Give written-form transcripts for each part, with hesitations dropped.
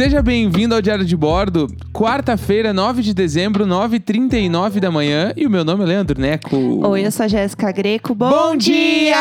Seja bem-vindo ao Diário de Bordo, quarta-feira, 9 de dezembro, 9h39 da manhã. E o meu nome é Leandro Neco. Oi, eu sou a Jéssica Greco. Bom dia!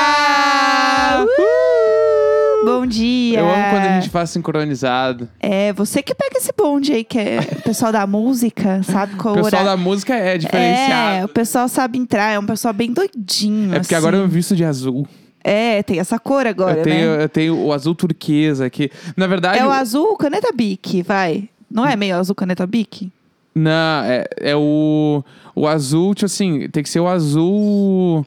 Bom dia! Eu amo quando a gente faz sincronizado. É, você que pega esse bonde aí, que é o pessoal da música, sabe qual O pessoal horário. da música é diferenciado. É, o pessoal sabe entrar, é um pessoal bem doidinho, É porque assim. agora eu visto de azul. É, tem essa cor agora, né? Eu tenho o azul turquesa aqui. Na verdade... É o azul caneta Bic, vai. Não é meio azul caneta Bic? Não, é o azul, tipo assim, tem que ser o azul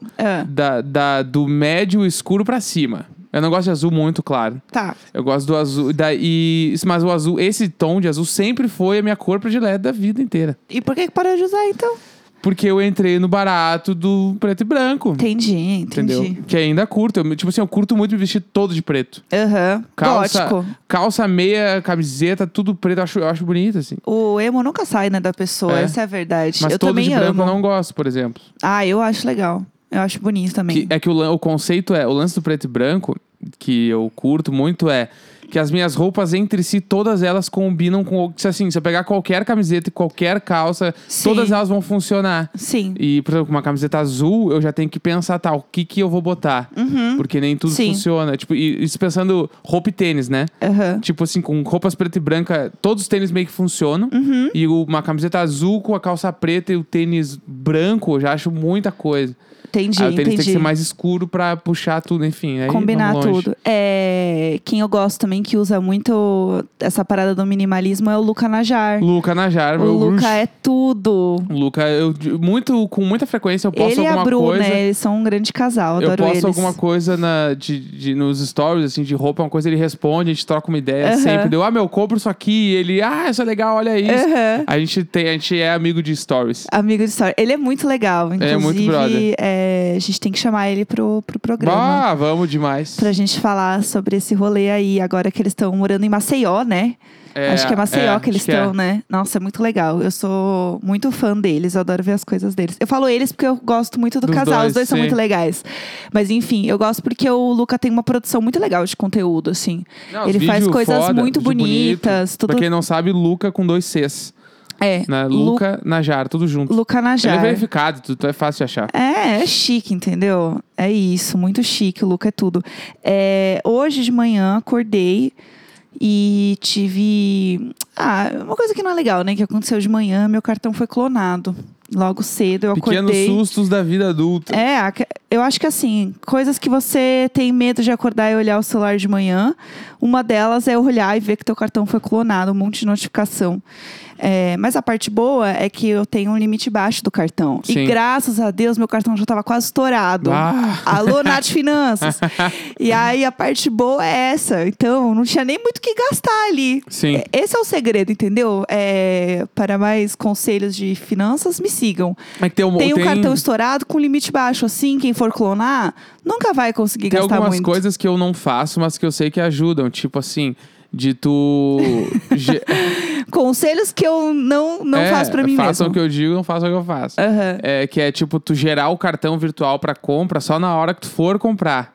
do médio escuro pra cima. Eu não gosto de azul muito claro. Tá. Eu gosto do azul. Mas o azul, esse tom de azul sempre foi a minha cor predileta da vida inteira. E por que parou de usar, então? Porque eu entrei no barato do preto e branco. Entendi. Entendeu? Que ainda curto. Eu curto muito me vestir todo de preto. Aham. Gótico. Calça, meia, camiseta, tudo preto. Eu acho bonito, assim. O emo nunca sai, né, da pessoa. Essa é a verdade. Mas eu todo também de branco amo. eu não gosto, por exemplo. Ah, eu acho legal. Eu acho bonito também. É que o conceito o lance do preto e branco, que eu curto muito, é que as minhas roupas entre si, todas elas combinam com... Assim, se eu pegar qualquer camiseta e qualquer calça, Sim. todas elas vão funcionar. Sim. E, por exemplo, uma camiseta azul, eu já tenho que pensar, o que eu vou botar? Porque nem tudo Sim. funciona. Tipo, isso pensando roupa e tênis, né? Aham. Tipo assim, com roupas preta e branca, todos os tênis meio que funcionam. E uma camiseta azul com a calça preta e o tênis branco, eu já acho muita coisa. Entendi, Aí o tênis tem que entendi. ser mais escuro pra puxar tudo, enfim. Aí Combinar vamos longe. tudo. Quem eu gosto também, que usa muito essa parada do minimalismo, é o Luca Najar. Luca Najar. O Luca é tudo. Luca, com muita frequência eu posto Ele e alguma a Bru, coisa. né? Eles são um grande casal, Eu adoro posto eles. alguma coisa nos stories, assim, de roupa, uma coisa, ele responde, a gente troca uma ideia sempre. Eu compro isso aqui, e ele, isso é legal, olha isso. A gente é amigo de stories. Amigo de história. Ele é muito legal, inclusive. É muito brother. A gente tem que chamar ele pro programa. Vamos demais. Pra gente falar sobre esse rolê aí, agora que eles estão morando em Maceió, né? Acho que é Maceió que eles estão, né? Nossa, é muito legal. Eu sou muito fã deles, eu adoro ver as coisas deles. Eu falo eles porque eu gosto muito do casal, os dois são muito legais. Mas enfim, eu gosto porque o Luca tem uma produção muito legal de conteúdo, assim. Ele faz coisas muito bonitas. Pra quem não sabe, Luca com 2 Cs. Né? Luca Najar, tudo junto. Luca Najar. Ele é verificado, tudo é fácil de achar. É chique, entendeu? É isso, muito chique, o Luca é tudo. Hoje de manhã acordei e tive... uma coisa que não é legal, né? Que aconteceu de manhã, meu cartão foi clonado. Logo cedo eu acordei. Pequenos sustos da vida adulta. Eu acho que assim, coisas que você tem medo de acordar e olhar o celular de manhã. Uma delas é olhar e ver que teu cartão foi clonado, um monte de notificação. Mas a parte boa é que eu tenho um limite baixo do cartão. Sim. E graças a Deus, meu cartão já estava quase estourado. Alô, Nath Finanças. E aí, a parte boa é essa. Então, não tinha nem muito o que gastar ali. Sim. Esse é o segredo, entendeu? Para mais conselhos de finanças, me sigam. Tem um cartão estourado com limite baixo. Assim, quem for clonar, nunca vai conseguir gastar muito. Tem algumas coisas que eu não faço, mas que eu sei que ajudam. Tipo assim... De tu... Conselhos que eu não faço pra mim mesmo. Façam o que eu digo, não façam o que eu faço. Que é tipo, tu gerar o cartão virtual pra compra só na hora que tu for comprar.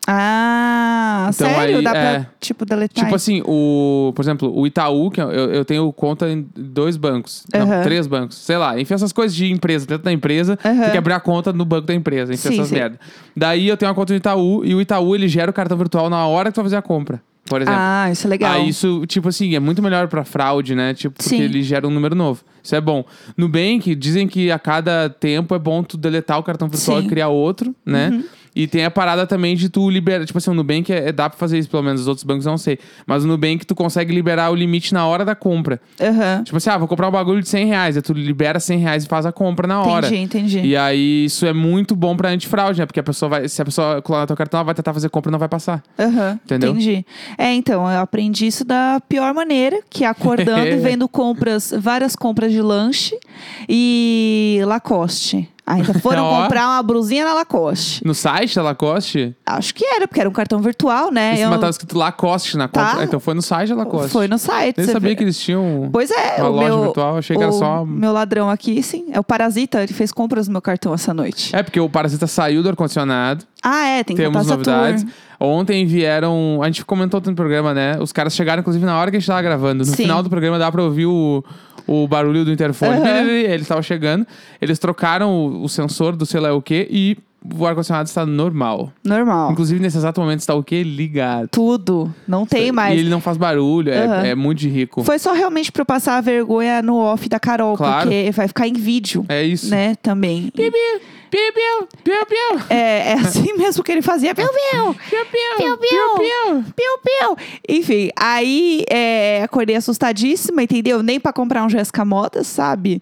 Então, sério? aí, Dá pra, deletar? Tipo assim, por exemplo, o Itaú, que eu tenho conta em 2 bancos. Não, 3 bancos. Sei lá, enfim, essas coisas de empresa. Dentro da empresa, tem que abrir a conta no banco da empresa. Enfim, essas merda. Daí eu tenho uma conta no Itaú, e o Itaú, ele gera o cartão virtual na hora que tu vai fazer a compra. Por exemplo. Isso é legal. Isso, tipo assim, é muito melhor pra fraude, né? Tipo, porque ele gera um número novo. Isso é bom. Nubank, dizem que a cada tempo é bom tu deletar o cartão virtual e criar outro, né? E tem a parada também de tu liberar... Tipo assim, o Nubank dá pra fazer isso, pelo menos. Os outros bancos eu não sei. Mas o Nubank tu consegue liberar o limite na hora da compra. Tipo assim, vou comprar um bagulho de R$100. Aí tu libera R$100 e faz a compra na hora. Entendi. E aí, isso é muito bom pra antifraude, né? Porque se a pessoa clonar teu cartão, ela vai tentar fazer compra e não vai passar. Entendeu? Entendi. Então, eu aprendi isso da pior maneira, que é acordando e vendo várias compras de lanche e Lacoste. Ainda foram comprar uma blusinha na Lacoste. No site da Lacoste? Acho que era, porque era um cartão virtual, né? Mas tava escrito Lacoste na compra. Então foi no site da Lacoste. Foi no site. Eu nem sabia que eles tinham uma loja virtual. Achei que era só... meu ladrão aqui, sim. É o Parasita. Ele fez compras no meu cartão essa noite. Porque o Parasita saiu do ar-condicionado. Tem Temos contar novidades. Saturn. Ontem vieram... A gente comentou no programa, né? Os caras chegaram, inclusive, na hora que a gente tava gravando. No final do programa dá pra ouvir o barulho do interfone. Eles estavam chegando. Eles trocaram o sensor do sei lá o quê e o ar-condicionado está normal. Inclusive, nesse exato momento, está o quê? Ligado. Tudo. Não tem mais. E ele não faz barulho. É muito de rico. Foi só realmente pra eu passar a vergonha no off da Carol. Claro. Porque vai ficar em vídeo. É isso. Né? Também. Piu-piu, piu-piu. É assim mesmo que ele fazia. Piu-piu, piu-piu, piu-piu, piu-piu. Enfim, aí acordei assustadíssima, entendeu? Nem pra comprar um Jéssica Modas, sabe?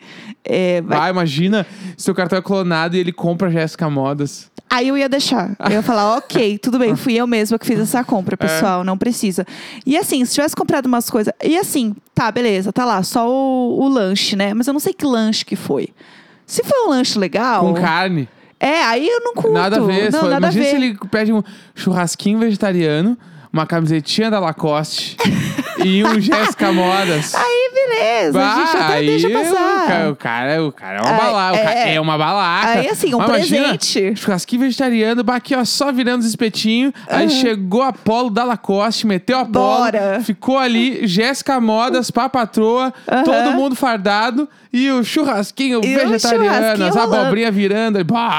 Imagina se o cartão é clonado e ele compra Jéssica Modas. Aí eu ia deixar. Eu ia falar, ok, tudo bem, fui eu mesma que fiz essa compra, pessoal, não precisa. E assim, se tivesse comprado umas coisas... E assim, tá, beleza, tá lá, só o lanche, né? Mas eu não sei que lanche que foi. Se foi um lanche legal... Com carne. Aí eu não curto. Nada a ver. Não, nada imagina a ver. se ele pede um churrasquinho vegetariano, uma camisetinha da Lacoste e um Jéssica Modas. Aí, beleza. A gente até deixa passar. O cara é uma balaca. É uma balaca. Aí, assim, presente. Imagina, churrasquinho vegetariano, aqui, ó, só virando os espetinhos. Aí chegou a Apolo da Lacoste, meteu a Apolo. Ficou ali, Jéssica Modas, papatroa, todo mundo fardado. E o churrasquinho vegetariano, as abobrinhas virando.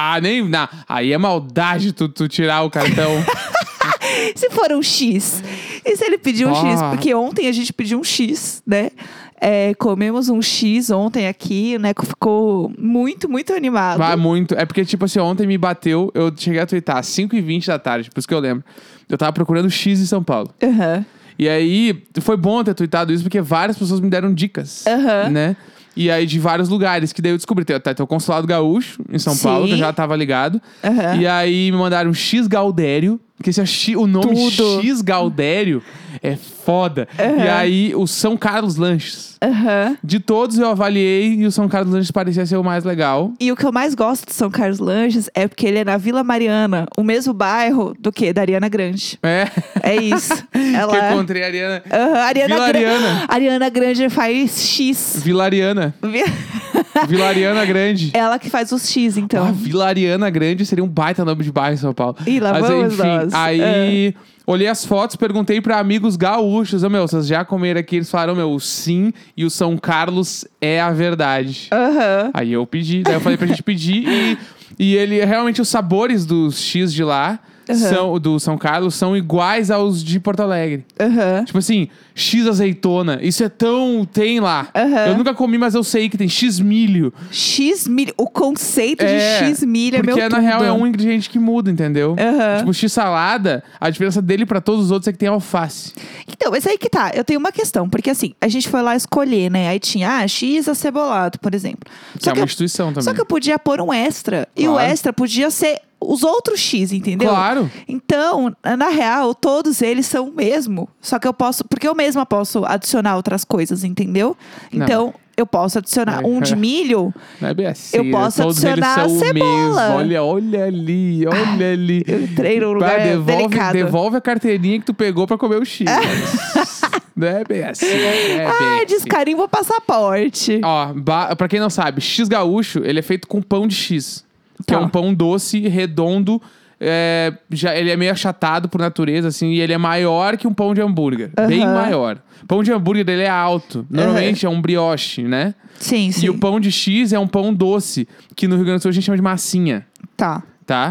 Aí é maldade tu tirar o cartão. Se for um X. E se ele pedir um X? Porque ontem a gente pediu um X, né? Comemos um X ontem aqui, o Neco ficou muito, muito animado. Muito. É porque, tipo assim, ontem me bateu, eu cheguei a twittar às 5h20 da tarde, por isso que eu lembro. Eu tava procurando X em São Paulo. E aí, foi bom ter tweetado isso, porque várias pessoas me deram dicas, né? E aí, de vários lugares, que daí eu descobri. Tem o Consulado Gaúcho, em São Paulo, que eu já tava ligado. E aí, me mandaram X Gaudério, porque o nome X Gaudério é foda. E aí, o São Carlos Lanches. De todos, eu avaliei e o São Carlos Lanches parecia ser o mais legal. E o que eu mais gosto do São Carlos Lanches é porque ele é na Vila Mariana, o mesmo bairro do que? Da Ariana Grande. É isso. Que eu encontrei a Ariana. Ariana Grande faz X. Vilariana. Vilariana Grande. Ela que faz os X, então. Vilariana Grande seria um baita nome de bairro em São Paulo. Ih, lá vamos nós. Aí... Olhei as fotos, perguntei pra amigos gaúchos. Vocês já comeram aqui? Eles falaram, sim, e o São Carlos é a verdade. Aí eu pedi, daí eu falei pra gente pedir. E ele, realmente, os sabores dos X de lá, do São Carlos, são iguais aos de Porto Alegre. Tipo assim, X azeitona. Isso tem lá. Eu nunca comi, mas eu sei que tem X milho. X milho. O conceito de X milho é meu tudo. Porque, na real, é um ingrediente que muda, entendeu? Tipo, X salada, a diferença dele pra todos os outros é que tem alface. Então, mas aí que tá. Eu tenho uma questão. Porque, assim, a gente foi lá escolher, né? Aí tinha, X acebolado, por exemplo. Que é uma instituição também. Só que eu podia pôr um extra. Claro. E o extra podia ser os outros X, entendeu? Claro. Então, na real, todos eles são o mesmo. Só que eu posso... Porque eu mesma posso adicionar outras coisas, entendeu? Então... Eu posso adicionar um de milho. Não é bem assim. Eu posso adicionar a cebola. Olha ali. Eu entrei num lugar delicado. Devolve a carteirinha que tu pegou pra comer o X. Não é bem assim. Descarimba o passaporte. Pra quem não sabe, X gaúcho, ele é feito com pão de X. Que é um pão doce, redondo. Ele é meio achatado por natureza, assim. E ele é maior que um pão de hambúrguer. Bem maior. Pão de hambúrguer dele é alto. Normalmente é um brioche, né? Sim. E o pão de X é um pão doce. Que no Rio Grande do Sul a gente chama de massinha. Tá?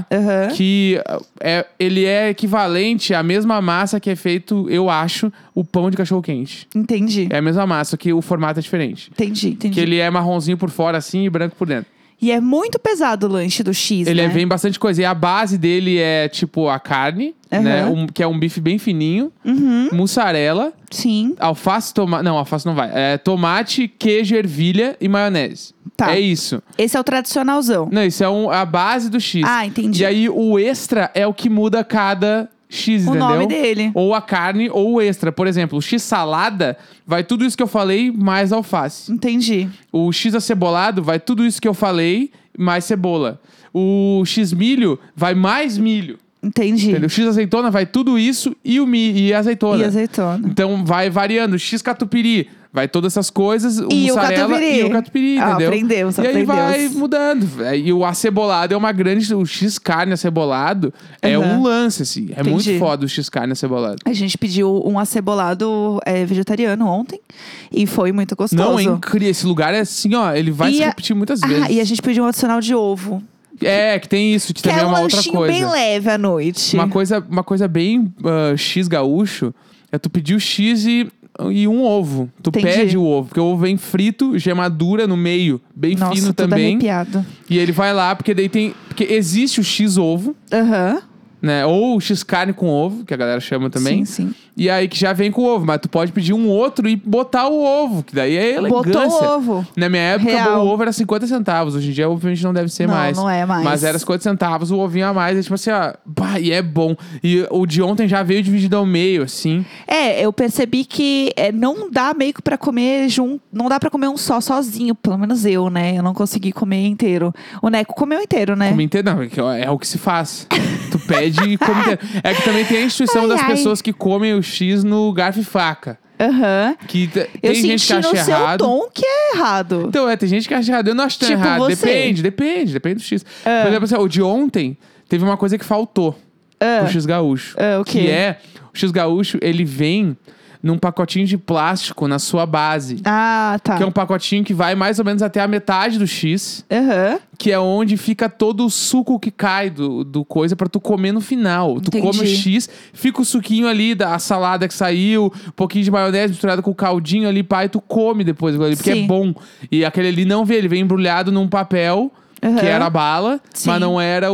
Que ele é equivalente à mesma massa que é feito, eu acho, o pão de cachorro-quente. Entendi. É a mesma massa, só que o formato é diferente. Entendi. Que ele é marronzinho por fora, assim, e branco por dentro. E é muito pesado o lanche do X, Ele né? vem bastante coisa. E a base dele é, tipo, a carne, né? Que é um bife bem fininho. Mussarela. Sim. Alface, tomate... Não, alface não vai. Tomate, queijo, ervilha e maionese. Tá. É isso. Esse é o tradicionalzão. Não, isso é a base do X. Entendi. E aí, o extra é o que muda cada... X, entendeu? O nome dele. Ou a carne ou o extra. Por exemplo, o X salada vai tudo isso que eu falei mais alface. Entendi. O X acebolado vai tudo isso que eu falei mais cebola. O X milho vai mais milho. Entendi. Entendeu? O X azeitona vai tudo isso e azeitona. E azeitona. Então vai variando. O X catupiry Vai todas essas coisas, o E mussarela e o catupiry, entendeu? Aprendemos. E aí vai mudando. E o acebolado é uma grande... O X-carne acebolado é um lance, assim. É muito foda o X-carne acebolado. A gente pediu um acebolado vegetariano ontem. E foi muito gostoso. Não, é incrível. Esse lugar é assim, ó. Ele vai se repetir muitas vezes. E a gente pediu um adicional de ovo. Que tem isso. Que também é uma outra coisa. Bem leve à noite. Uma coisa bem X gaúcho é tu pedir o X e um ovo. Tu pede o ovo, porque o ovo vem frito, gemadura no meio, bem fino também. Arrepiado. E ele vai lá, porque daí tem... Porque existe o X-ovo. Né? Ou o X-carne com ovo, que a galera chama também. Sim. E aí que já vem com ovo. Mas tu pode pedir um outro e botar o ovo, que daí é elegância. Botou o ovo. Na minha época, o ovo era 50 centavos. Hoje em dia, obviamente, não deve ser mais. Não é mais. Mas era 50 centavos, o ovinho a mais. É tipo assim, ó... e é bom. E o de ontem já veio dividido ao meio, assim. Eu percebi que não dá meio que pra comer junto. Não dá pra comer um sozinho. Pelo menos eu, né? Eu não consegui comer inteiro. O Neco comeu inteiro, né? Comer inteiro, não. É o que se faz. Tu pede e come inteiro. É que também tem a instituição das pessoas que comem o X no garfo e faca. Que tem gente que acha errado. Eu senti no seu tom que é errado. Então, tem gente que acha errado. Eu não acho tão errado. Depende do X. Por exemplo, assim, o de ontem teve uma coisa que faltou pro X gaúcho. O quê? Que é, o X gaúcho, ele vem num pacotinho de plástico na sua base. Tá. Que é um pacotinho que vai mais ou menos até a metade do X. Que é onde fica todo o suco que cai do coisa pra tu comer no final. Tu come o X, fica o suquinho ali da salada que saiu, um pouquinho de maionese misturado com o caldinho ali, e tu come depois. Porque é bom. E aquele ali não vê, ele vem embrulhado num papel... Que era a bala, mas não era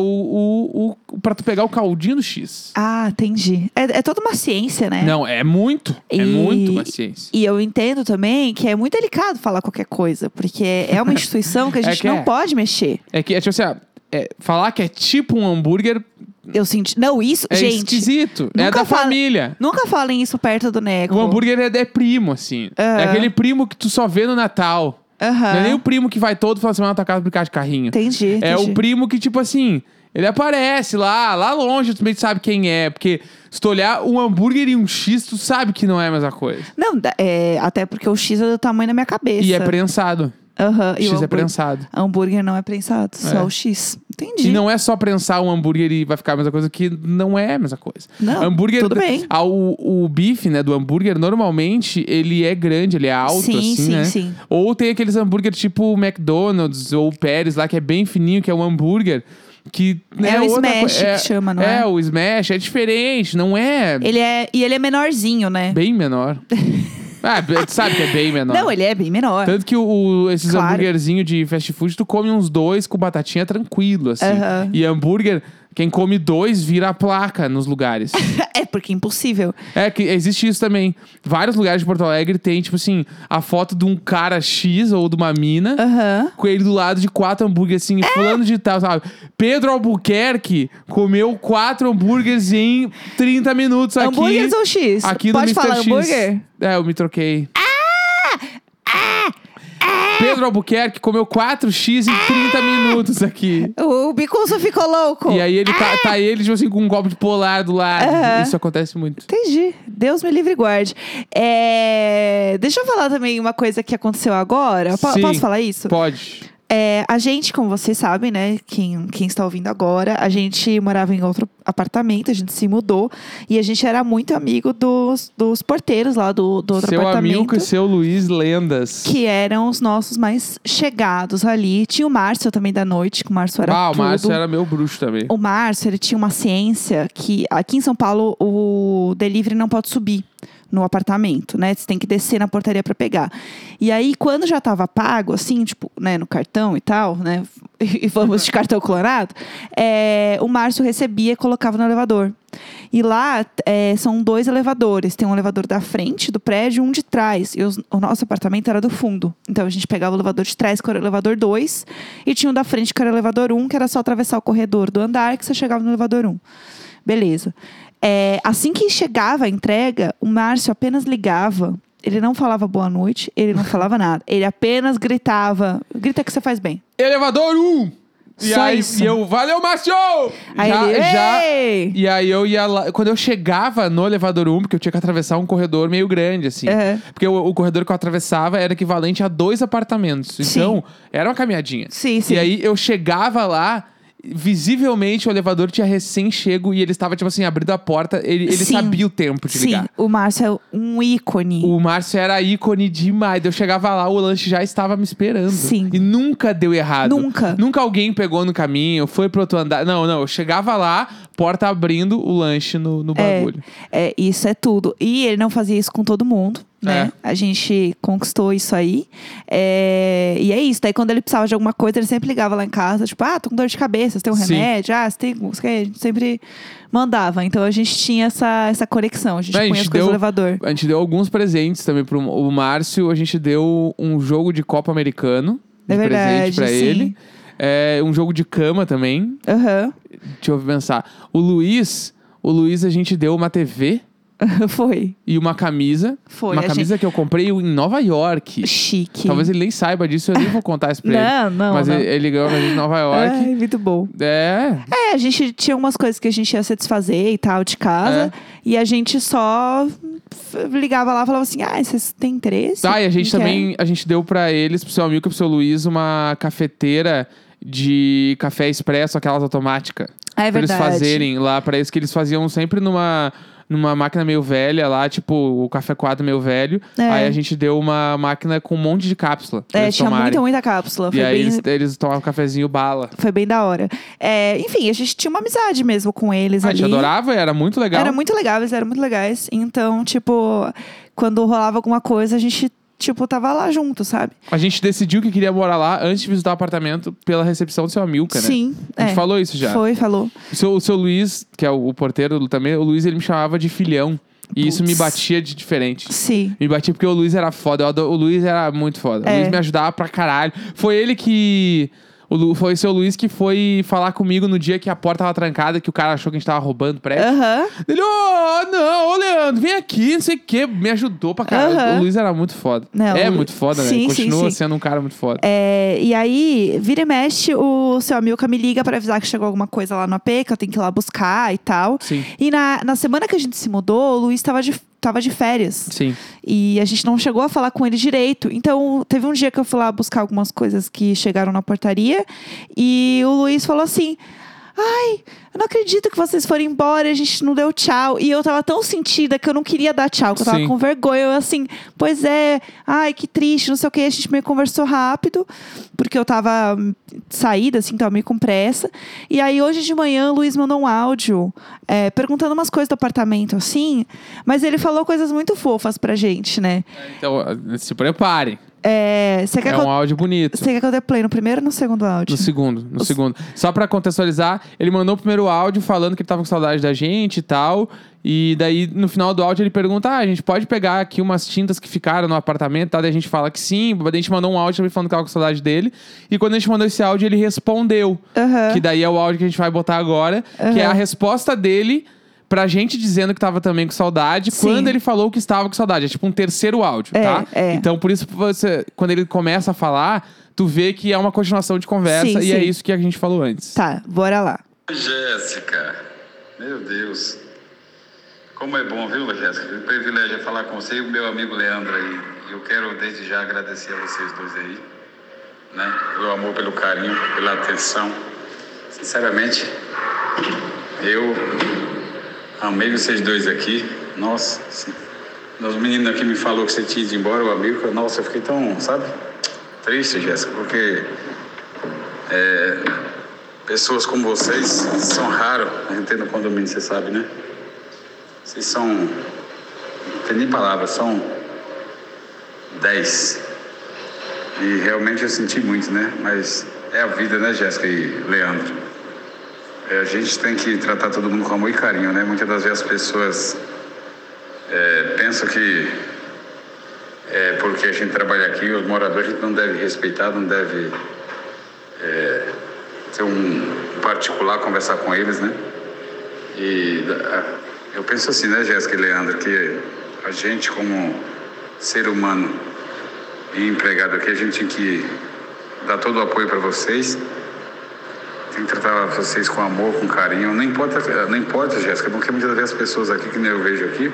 o pra tu pegar o caldinho do X. Entendi. É toda uma ciência, né? Não, é muito uma ciência. E eu entendo também que é muito delicado falar qualquer coisa, porque é uma instituição que a gente não pode mexer. Tipo assim, falar que é tipo um hambúrguer... Eu senti... Não, isso, gente... É esquisito. É da família. Nunca falem isso perto do Neco. O hambúrguer é primo, assim. É aquele primo que tu só vê no Natal. Não é nem o primo que vai todo final de semana na tua casa brincar de carrinho. Entendi. É o primo que, tipo assim, ele aparece lá longe, tu meio que sabe quem é. Porque se tu olhar um hambúrguer e um X, tu sabe que não é a mesma coisa. Não, até porque o X é do tamanho da minha cabeça. E é prensado. O X é prensado. Hambúrguer não é prensado, só o X. Entendi. E não é só prensar um hambúrguer e vai ficar a mesma coisa, que não é a mesma coisa. Não, hambúrguer, tudo bem. O bife, né, do hambúrguer, normalmente, ele é grande, ele é alto, né? Sim. Ou tem aqueles hambúrguer tipo McDonald's ou Pérez lá, que é bem fininho, que é um hambúrguer... Que, né, o Smash que chama, não é? O Smash é diferente, não é... Ele é menorzinho, né? Bem menor. Tu sabe que é bem menor. Não, ele é bem menor. Tanto que esses hambúrguerzinhos de fast food, tu come uns 2 com batatinha tranquilo, assim. E hambúrguer, quem come 2 vira a placa nos lugares. Porque é impossível. Que existe isso também. Vários lugares de Porto Alegre tem, tipo assim, a foto de um cara X ou de uma mina, com ele do lado de 4 hambúrgueres, assim, fulano de tal, sabe? Pedro Albuquerque comeu 4 hambúrgueres em 30 minutos aqui. Hambúrgueres ou X? Aqui Pode no Mr. falar X. hambúrguer? Eu me troquei. Pedro Albuquerque comeu 4x em 30 minutos aqui. O Bicuço ficou louco. E aí ele tá ele, tipo assim, com um copo de polar do lado. Isso acontece muito. Entendi. Deus me livre e guarde. Deixa eu falar também uma coisa que aconteceu agora. Posso falar isso? Pode. A gente, como vocês sabem, né? Quem está ouvindo agora, a gente morava em outro apartamento, a gente se mudou. E a gente era muito amigo dos porteiros lá do outro apartamento. Seu amigo e seu Luiz Lendas. Que eram os nossos mais chegados ali. Tinha o Márcio também da noite, que o Márcio era tudo. O Márcio era meu bruxo também. O Márcio, ele tinha uma ciência que... Aqui em São Paulo, o delivery não pode subir no apartamento, né? Você tem que descer na portaria pra pegar. E aí, quando já tava pago, assim, tipo, né, no cartão e tal, né? E vamos de cartão clonado, o Márcio recebia e colocava no elevador. E lá são 2 elevadores. Tem um elevador da frente do prédio e um de trás. E o nosso apartamento era do fundo. Então a gente pegava o elevador de trás, que era o elevador 2, e tinha um da frente, que era o elevador 1, que era só atravessar o corredor do andar, que você chegava no elevador 1. Beleza. Assim que chegava a entrega, o Márcio apenas ligava. Ele não falava boa noite, ele não falava nada. Ele apenas gritava. Grita que você faz bem. Elevador 1! Isso. E eu, valeu, Márcio! E aí eu ia lá. Quando eu chegava no elevador 1, porque eu tinha que atravessar um corredor meio grande, assim. Porque o corredor que eu atravessava era equivalente a 2 apartamentos. Então, era uma caminhadinha. Sim. E aí eu chegava lá. Visivelmente o elevador tinha recém-chego e ele estava, tipo assim, abrindo a porta. Ele sabia o tempo de ligar. Sim, o Márcio é um ícone. O Márcio era ícone demais. Eu chegava lá, o lanche já estava me esperando. Sim. E nunca deu errado. Nunca alguém pegou no caminho, foi pro outro andar. Não. Eu chegava lá, porta abrindo, o lanche no bagulho. Isso é tudo. E ele não fazia isso com todo mundo, né? A gente conquistou isso aí. E é isso. Daí quando ele precisava de alguma coisa, ele sempre ligava lá em casa. Tipo, tô com dor de cabeça, você tem um remédio? Você tem... A gente sempre mandava. Então a gente tinha essa conexão. A gente punha as coisas no elevador. A gente deu alguns presentes também pro Márcio. A gente deu um jogo de Copa americano. De presente pra ele. Um jogo de cama também. Deixa eu pensar. O Luiz a gente deu uma TV. Foi. E uma camisa. Foi. Uma camisa que eu comprei em Nova York. Chique. Talvez ele nem saiba disso, eu nem vou contar isso pra ele. Não. Mas ele ganhou a camisa de Nova York. Muito bom. A gente tinha umas coisas que a gente ia se desfazer e tal de casa. E a gente só ligava lá e falava assim, vocês têm interesse? E a gente também, a gente deu pra eles, pro seu amigo e pro seu Luiz, uma cafeteira de café expresso, aquelas automáticas. É verdade. Pra eles fazerem lá, pra eles que eles faziam sempre numa máquina meio velha lá, tipo o café coado meio velho. Aí a gente deu uma máquina com um monte de cápsula. Tinha muita cápsula. E aí eles tomavam um cafezinho bala. Foi bem da hora. Enfim, a gente tinha uma amizade mesmo com eles ali. A gente adorava, era muito legal. Era muito legal, eles eram muito legais. Então, tipo, quando rolava alguma coisa, a gente... tava lá junto, sabe? A gente decidiu que queria morar lá antes de visitar o apartamento pela recepção do seu Amilcar, né? Sim. A gente falou isso já. Falou. O seu Luiz, que é o porteiro também, o Luiz, ele me chamava de filhão. E isso me batia de diferente. Sim. Me batia porque o Luiz era foda. O Luiz era muito foda. O Luiz me ajudava pra caralho. Foi ele que... Foi o seu Luiz que foi falar comigo no dia que a porta tava trancada, que o cara achou que a gente tava roubando o prédio. Ele, não, Leandro, vem aqui, não sei o quê. Me ajudou pra caralho. O Luiz era muito foda. Muito foda, né? Continua sendo um cara muito foda. E aí, vira e mexe, o seu Amilcar me liga pra avisar que chegou alguma coisa lá no AP, que eu tenho que ir lá buscar e tal. Sim. E na semana que a gente se mudou, o Luiz tava de férias. Sim. E a gente não chegou a falar com ele direito. Então, teve um dia que eu fui lá buscar algumas coisas que chegaram na portaria. E o Luiz falou assim... eu não acredito que vocês foram embora, a gente não deu tchau. E eu tava tão sentida que eu não queria dar tchau, que eu tava com vergonha. Eu assim, pois é, que triste, não sei o que. A gente meio conversou rápido, porque eu tava saída, assim, tava meio com pressa. E aí, hoje de manhã, o Luiz mandou um áudio perguntando umas coisas do apartamento, assim. Mas ele falou coisas muito fofas pra gente, né? Então, se preparem. Um áudio bonito. Você quer que eu dê play no primeiro ou no segundo áudio? No segundo. Só pra contextualizar, ele mandou o primeiro áudio falando que ele tava com saudade da gente e tal. E daí, no final do áudio, ele pergunta: a gente pode pegar aqui umas tintas que ficaram no apartamento e tal? Daí a gente fala que sim. Daí a gente mandou um áudio também falando que tava com saudade dele. E quando a gente mandou esse áudio, ele respondeu. Que daí é o áudio que a gente vai botar agora. Que é a resposta dele pra gente dizendo que tava também com saudade, quando ele falou que estava com saudade. É tipo um terceiro áudio, tá? Então, por isso, quando ele começa a falar, tu vê que é uma continuação de conversa. É isso que a gente falou antes. Tá, bora lá. Jéssica, meu Deus. Como é bom, viu, Jéssica? O privilégio é falar com você e o meu amigo Leandro aí. Eu quero, desde já, agradecer a vocês dois aí, né? Pelo amor, pelo carinho, pela atenção. Sinceramente, eu... amei vocês dois aqui. Nossa, os meninos aqui me falaram que você tinha ido embora, o amigo. Nossa, eu fiquei tão, sabe? Triste, Jéssica, porque pessoas como vocês são raros. A gente tem no condomínio, você sabe, né? Vocês são... não tem nem palavras, são 10. E realmente eu senti muito, né? Mas é a vida, né, Jéssica e Leandro? A gente tem que tratar todo mundo com amor e carinho, né? Muitas das vezes as pessoas pensam que porque a gente trabalha aqui, os moradores, a gente não deve respeitar, não deve ter um particular, conversar com eles, né? E eu penso assim, né, Jéssica e Leandro, que a gente, como ser humano e empregado aqui, a gente tem que dar todo o apoio para vocês. Tem que tratar vocês com amor, com carinho. Não importa, Jéssica, porque muitas vezes as pessoas aqui, que nem eu vejo aqui,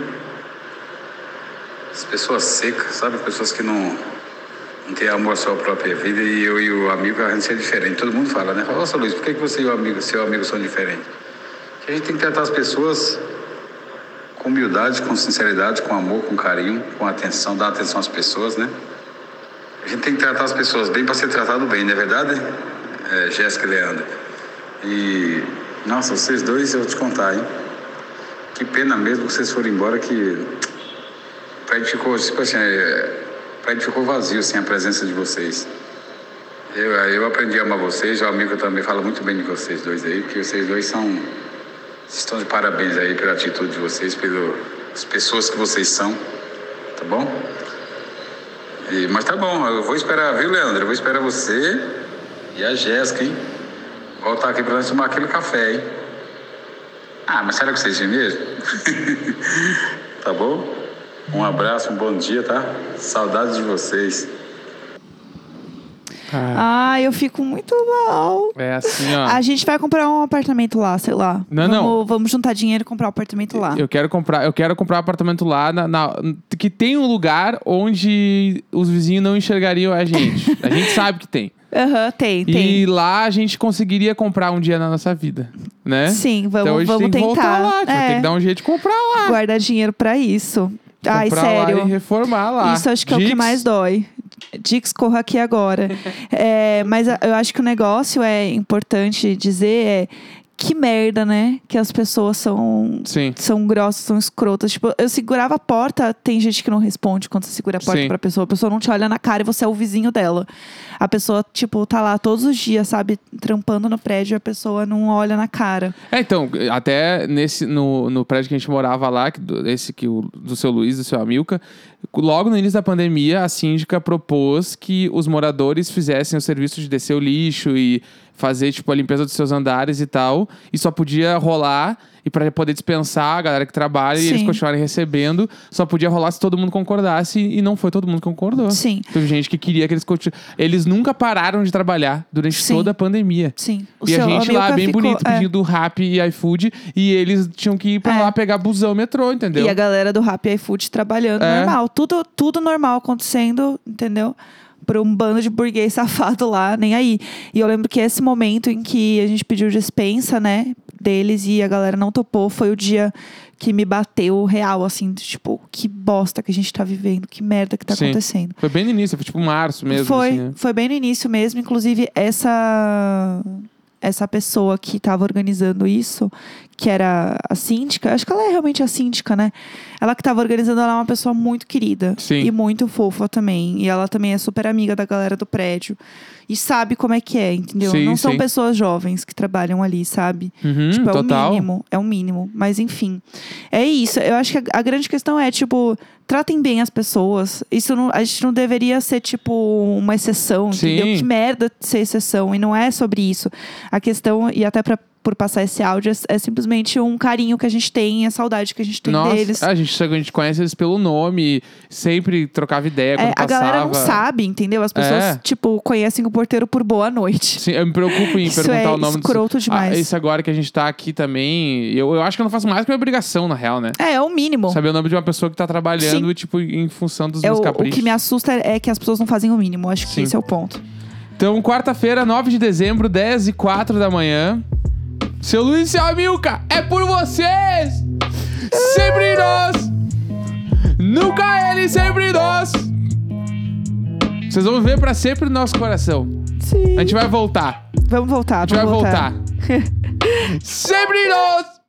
as pessoas secas, sabe? Pessoas que não têm amor à sua própria vida. E eu e o amigo, a gente é diferente. Todo mundo fala, né? Fala, nossa, Luiz, por que você e seu amigo são diferentes? Porque a gente tem que tratar as pessoas com humildade, com sinceridade, com amor, com carinho, com atenção, dar atenção às pessoas, né? A gente tem que tratar as pessoas bem para ser tratado bem, não é verdade? Jéssica e Leandro. E, nossa, vocês dois, eu vou te contar, hein? Que pena mesmo que vocês foram embora, que o prédio ficou, tipo assim, o prédio ficou vazio sem a presença de vocês. Eu aprendi a amar vocês, o amigo também fala muito bem de vocês dois aí, porque vocês dois estão de parabéns aí pela atitude de vocês, pelas pessoas que vocês são, tá bom? Mas tá bom, eu vou esperar, viu, Leandro? Eu vou esperar você e a Jéssica, hein? Voltar aqui pra nós tomar aquele café, hein? Mas será que vocês vêm mesmo? Tá bom? Um abraço, um bom dia, tá? Saudades de vocês. Eu fico muito mal. É assim, ó. A gente vai comprar um apartamento lá, sei lá. Vamos juntar dinheiro e comprar um apartamento lá. Eu quero comprar um apartamento lá que tem um lugar onde os vizinhos não enxergariam a gente. A gente sabe que tem. Tem. E lá a gente conseguiria comprar um dia na nossa vida, né? Sim, vamos então, a gente tem que tentar. Voltar lá, vai ter que dar um jeito de comprar lá. Guardar dinheiro pra isso. Comprar sério. Lá e reformar lá. Isso acho que é o que mais dói. Dix, corra aqui agora. Mas eu acho que o negócio importante dizer que merda, né? Que as pessoas são grossas, são escrotas. Tipo, eu segurava a porta, tem gente que não responde quando você segura a porta pra pessoa. A pessoa não te olha na cara e você é o vizinho dela. A pessoa, tipo, tá lá todos os dias, sabe? Trampando no prédio e a pessoa não olha na cara. Então, até no prédio que a gente morava lá, do seu Luiz, do seu Amilca, logo no início da pandemia, a síndica propôs que os moradores fizessem o serviço de descer o lixo e fazer, tipo, a limpeza dos seus andares e tal. E só podia rolar, e pra poder dispensar a galera que trabalha e eles continuarem recebendo, só podia rolar se todo mundo concordasse. E não foi todo mundo que concordou. Sim. Teve gente que queria que eles continuassem. Eles nunca pararam de trabalhar durante toda a pandemia. Sim. E a gente lá, bem bonito, pedindo Rappi e iFood. E eles tinham que ir pra lá pegar busão, metrô, entendeu? E a galera do Rappi e iFood trabalhando normal. Tudo normal acontecendo, entendeu? Por um bando de burguês safado lá, nem aí. E eu lembro que esse momento em que a gente pediu dispensa, né, deles e a galera não topou, foi o dia que me bateu real, assim, tipo, que bosta que a gente tá vivendo, que merda que tá acontecendo. Foi bem no início, foi tipo março mesmo. Foi bem no início mesmo, inclusive essa pessoa que estava organizando isso, que era a síndica, acho que ela é realmente a síndica, né? Ela que estava organizando, ela é uma pessoa muito querida. Sim. E muito fofa também. E ela também é super amiga da galera do prédio. E sabe como é que é, entendeu? Sim, não são pessoas jovens que trabalham ali, sabe? Tipo, total. É o mínimo. Mas enfim, é isso. Eu acho que a grande questão é, tipo, tratem bem as pessoas. A gente não deveria ser, tipo, uma exceção, entendeu? Que merda ser exceção. E não é sobre isso. A questão, e até por passar esse áudio, é simplesmente um carinho que a gente tem, a saudade que a gente tem deles. A gente conhece eles pelo nome, sempre trocava ideia quando passava. A galera não sabe, entendeu? As pessoas, tipo, conhecem o porteiro por boa noite. Sim, eu me preocupo em perguntar o nome. Escroto demais. Isso agora que a gente tá aqui também, eu acho que eu não faço mais que uma obrigação, na real, né? É o mínimo. Saber o nome de uma pessoa que tá trabalhando e, tipo, em função dos meus caprichos. O que me assusta é que as pessoas não fazem o mínimo. Acho que esse é o ponto. Então, quarta-feira, 9 de dezembro, 10h04 da manhã. Seu Luiz e seu Amilca, é por vocês! Sempre nós! Nunca ele, sempre nós! Vocês vão ver pra sempre no nosso coração. Sim. A gente vai voltar. Vamos voltar, A gente vai voltar. Sempre nós!